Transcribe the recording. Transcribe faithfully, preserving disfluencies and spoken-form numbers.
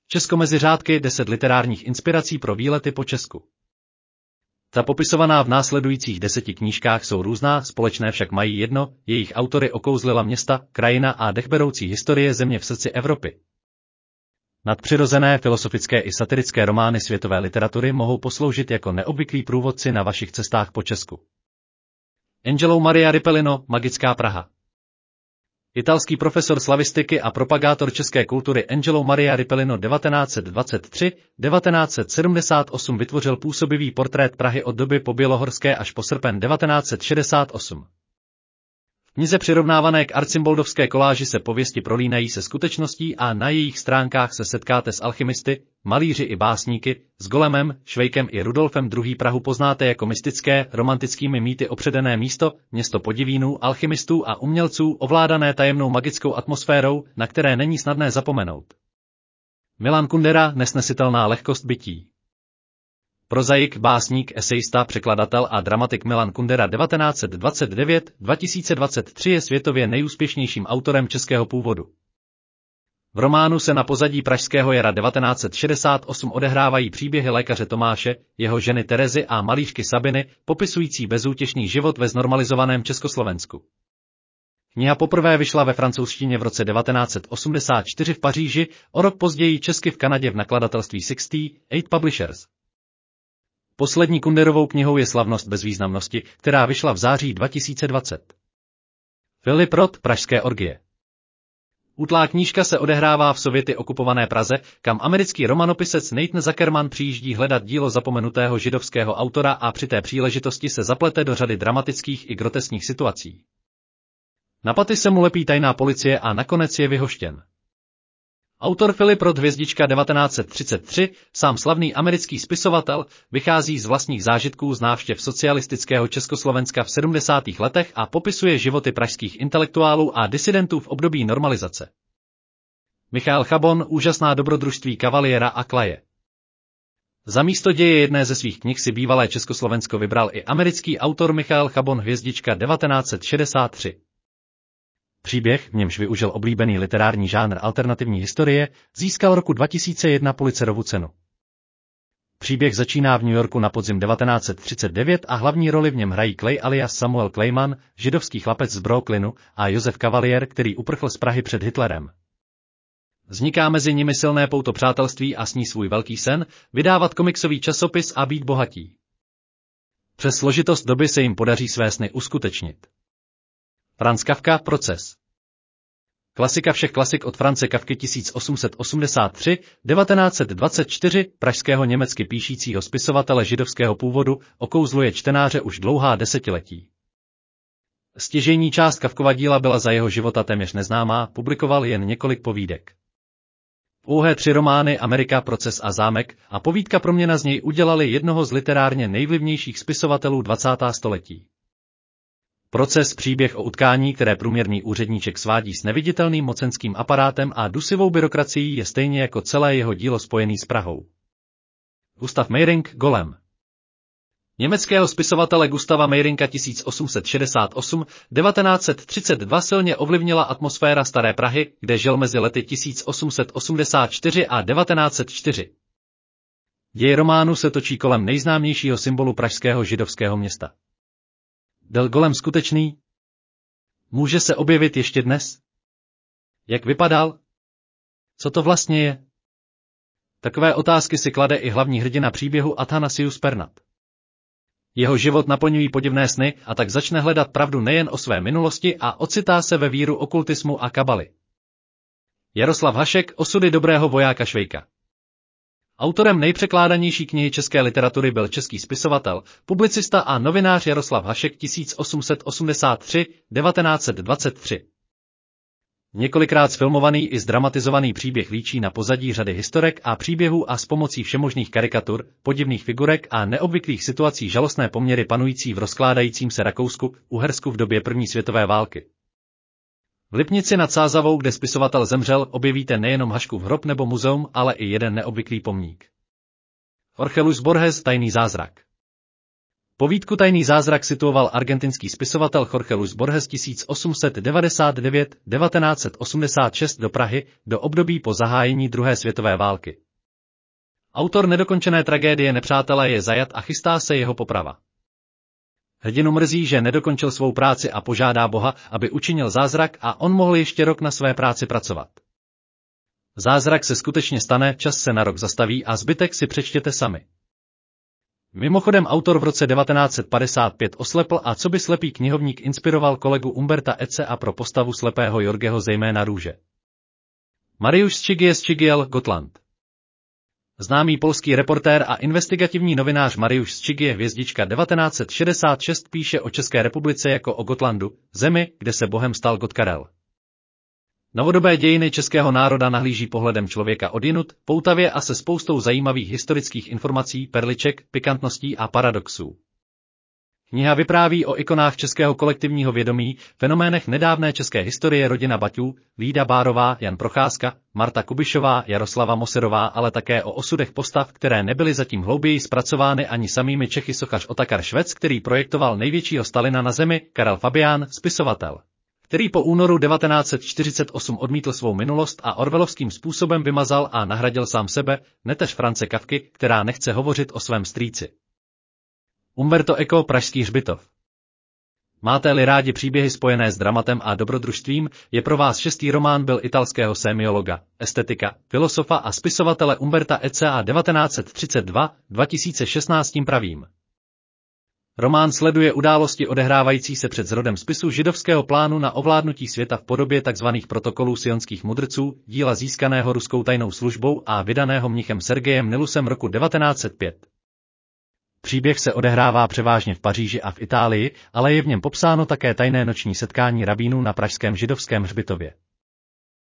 Česko mezi řádky, deset literárních inspirací pro výlety po Česku. Ta popisovaná v následujících deseti knížkách jsou různá, společné však mají jedno, jejich autory okouzlila města, krajina a dechberoucí historie země v srdci Evropy. Nadpřirozené, filosofické i satirické romány světové literatury mohou posloužit jako neobvyklí průvodci na vašich cestách po Česku. Angelo Maria Ripellino, Magická Praha. Italský profesor slavistiky a propagátor české kultury Angelo Maria Ripellino devatenáct set dvacet tři až devatenáct set sedmdesát osm vytvořil působivý portrét Prahy od doby pobělohorské až po srpen devatenáct set šedesát osm. V knize přirovnávané k arcimboldovské koláži se pověsti prolínají se skutečností a na jejich stránkách se setkáte s alchymisty, malíři i básníky, s Golemem, Švejkem i Rudolfem druhým. Prahu poznáte jako mystické, romantickými mýty opředené místo, město podivínů, alchymistů a umělců, ovládané tajemnou magickou atmosférou, na které není snadné zapomenout. Milan Kundera, nesnesitelná lehkost bytí. Prozaik, básník, esejista, překladatel a dramatik Milan Kundera devatenáct set dvacet devět až dva tisíce dvacet tři je světově nejúspěšnějším autorem českého původu. V románu se na pozadí pražského jara devatenáct set šedesát osm odehrávají příběhy lékaře Tomáše, jeho ženy Terezy a malířky Sabiny, popisující bezútěšný život ve znormalizovaném Československu. Kniha poprvé vyšla ve francouzštině v roce devatenáct set osmdesát čtyři v Paříži, o rok později česky v Kanadě v nakladatelství šedesát osm Publishers. Poslední Kunderovou knihou je Slavnost bezvýznamnosti, která vyšla v září dva tisíce dvacet. Filip Roth, Pražské orgie. Útlá knížka se odehrává v Sověty okupované Praze, kam americký romanopisec Nathan Zuckerman přijíždí hledat dílo zapomenutého židovského autora a při té příležitosti se zaplete do řady dramatických i groteskních situací. Na paty se mu lepí tajná policie a nakonec je vyhoštěn. Autor Filip Roth hvězdička devatenáct set třicet tři, sám slavný americký spisovatel, vychází z vlastních zážitků z návštěv socialistického Československa v sedmdesátých letech a popisuje životy pražských intelektuálů a disidentů v období normalizace. Michael Chabon, Úžasná dobrodružství Kavaliera a Klaje. Za místo děje jedné ze svých knih si bývalé Československo vybral i americký autor Michael Chabon hvězdička devatenáct set šedesát tři. Příběh, v němž využil oblíbený literární žánr alternativní historie, získal roku dva tisíce jedna Pulitzerovu cenu. Příběh začíná v New Yorku na podzim devatenáct set třicet devět a hlavní roli v něm hrají Clay alias Samuel Clayman, židovský chlapec z Brooklynu, a Josef Kavalier, který uprchl z Prahy před Hitlerem. Vzniká mezi nimi silné pouto přátelství a sní svůj velký sen, vydávat komiksový časopis a být bohatí. Přes složitost doby se jim podaří své sny uskutečnit. Franz Kafka, Proces. Klasika všech klasik od Franze Kafky tisíc osm set osmdesát tři až devatenáct set dvacet čtyři, pražského německy píšícího spisovatele židovského původu, okouzluje čtenáře už dlouhá desetiletí. Stěžejní část Kafkova díla byla za jeho života téměř neznámá, publikoval jen několik povídek. Pouhé tři romány Amerika, Proces a Zámek a povídka Proměna z něj udělali jednoho z literárně nejvlivnějších spisovatelů dvacátého století. Proces, příběh o utkání, které průměrný úředníček svádí s neviditelným mocenským aparátem a dusivou byrokracií, je stejně jako celé jeho dílo spojený s Prahou. Gustav Meyrink, Golem. Německého spisovatele Gustava Meyrinka tisíc osm set šedesát osm až devatenáct set třicet dva silně ovlivnila atmosféra Staré Prahy, kde žil mezi lety tisíc osm set osmdesát čtyři a devatenáct set čtyři. Děj románu se točí kolem nejznámějšího symbolu pražského židovského města. Byl Golem skutečný? Může se objevit ještě dnes? Jak vypadal? Co to vlastně je? Takové otázky si klade i hlavní hrdina příběhu Athanasius Pernat. Jeho život naplňují podivné sny a tak začne hledat pravdu nejen o své minulosti a ocitá se ve víru okultismu a kabaly. Jaroslav Hašek, Osudy dobrého vojáka Švejka. Autorem nejpřekládanější knihy české literatury byl český spisovatel, publicista a novinář Jaroslav Hašek tisíc osm set osmdesát tři až devatenáct set dvacet tři. Několikrát zfilmovaný i zdramatizovaný příběh líčí na pozadí řady historek a příběhů a s pomocí všemožných karikatur, podivných figurek a neobvyklých situací žalostné poměry panující v rozkládajícím se Rakousku, Uhersku v době první světové války. V Lipnici nad Sázavou, kde spisovatel zemřel, objevíte nejenom Haškův hrob nebo muzeum, ale i jeden neobvyklý pomník. Jorge Luis Borges, Tajný zázrak. Povídku Tajný zázrak situoval argentinský spisovatel Jorge Luis Borges tisíc osm set devadesát devět až devatenáct set osmdesát šest do Prahy, do období po zahájení druhé světové války. Autor nedokončené tragédie Nepřátelé je zajat a chystá se jeho poprava. Hrdinu mrzí, že nedokončil svou práci a požádá Boha, aby učinil zázrak a on mohl ještě rok na své práci pracovat. Zázrak se skutečně stane, čas se na rok zastaví a zbytek si přečtěte sami. Mimochodem autor v roce devatenáct set padesát pět oslepl a coby slepý knihovník inspiroval kolegu Umberta Ecea pro postavu slepého Jorgeho zejména růže. Mariusz Szczygiel z Szczygiel, Gotland. Známý polský reportér a investigativní novinář Mariusz Szczygiel hvězdička devatenáct set šedesát šest píše o České republice jako o Gotlandu, zemi, kde se bohem stal Gotkarel. Novodobé dějiny českého národa nahlíží pohledem člověka odjinud, poutavě a se spoustou zajímavých historických informací, perliček, pikantností a paradoxů. Kniha vypráví o ikonách českého kolektivního vědomí, fenoménech nedávné české historie rodina Baťů, Lída Bárová, Jan Procházka, Marta Kubišová, Jaroslava Moserová, ale také o osudech postav, které nebyly zatím hlouběji zpracovány ani samými Čechy. Sochař Otakar Švec, který projektoval největšího Stalina na zemi, Karel Fabián, spisovatel, který po únoru devatenáct set čtyřicet osm odmítl svou minulost a orwellovským způsobem vymazal a nahradil sám sebe, neteř France Kafky, která nechce hovořit o svém strýci. Umberto Eco, Pražský hřbitov. Máte-li rádi příběhy spojené s dramatem a dobrodružstvím, je pro vás šestý román byl italského sémiologa, estetika, filosofa a spisovatele Umberta Ecea devatenáct set třicet dva až dva tisíce šestnáct tím pravým. Román sleduje události odehrávající se před zrodem spisu židovského plánu na ovládnutí světa v podobě tzv. Protokolů sionských mudrců, díla získaného ruskou tajnou službou a vydaného mnichem Sergejem Nilusem roku devatenáct set pět. Příběh se odehrává převážně v Paříži a v Itálii, ale je v něm popsáno také tajné noční setkání rabínů na pražském židovském hřbitově.